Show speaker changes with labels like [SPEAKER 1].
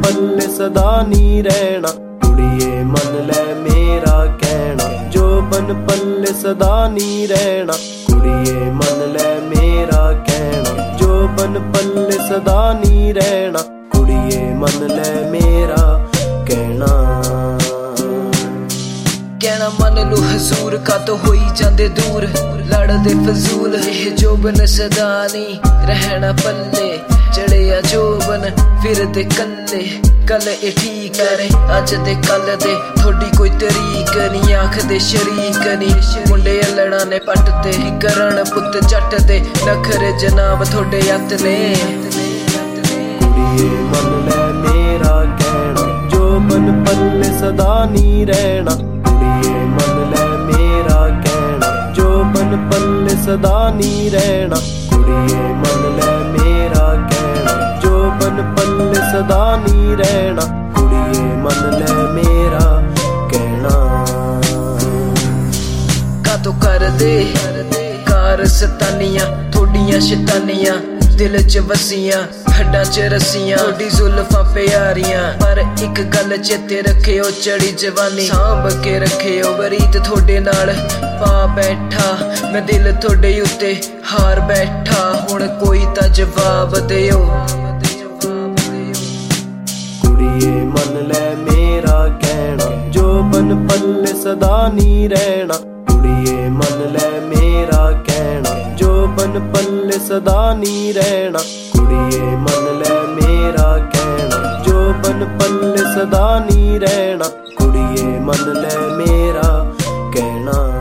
[SPEAKER 1] पल्ले सदा नी रहना, कुड़िए मन ले मेरा कहना। जोबन पल्ले सदा नी रहना, कुड़िए मन ले मेरा कहना। जोबन पल्ले सदा नी रहना, कुड़िए मन ले मेरा कहना।
[SPEAKER 2] कहना मन लो हजूर का तो होई जांदे दूर, लड़दे फजूल एह जोबन सदा नी रहना पल्ले। चढ़े आ जोबन फिर दे कल्ले, कल ए ठीक करे अज दे कल दे थोड़ी कोई तरीक नी। आख दे शरीक नी मुंडे अल्लड़ा ने पट दे करन पुत जट दे, नखरे जनाब थोड़े अत ने।
[SPEAKER 1] कुड़िए मन ले मेरा कहना, जोबन पल्ले सदा नी रहना, कुड़िए मन ले मेरा कहना। जोबन पल्ले सदा नी रहना, कुड़िए मन ले मेरा कहना। जोबन पल्ले सदा नी रहना, कुड़िए मन ले मेरा कहना।
[SPEAKER 2] का तो कर दे कार सतानियां थोड़ियां शैतानियां, दिल च वसियां हड्डां च रस्सियां। थोड़ी जुल्फां प्यारियां पर एक गल चेते रखेओ, चढ़ी जवानी सांभ के रखेओ। बरीत थोड़े नाल पा बैठा मैं दिल थोड़े उत्ते हार बैठा, हुण कोई तां जवाब देओ।
[SPEAKER 1] कुड़िए मन ले मेरा कहना, जोबन पल्ले सदा नी रहना, कुड़िए मन ले मेरा कहना। जोबन पल्ले सदा नी रहना, कुड़िए मन ले मेरा कहना। जोबन पल्ले सदा नी रहना, कुड़िए मन ले मेरा कहना।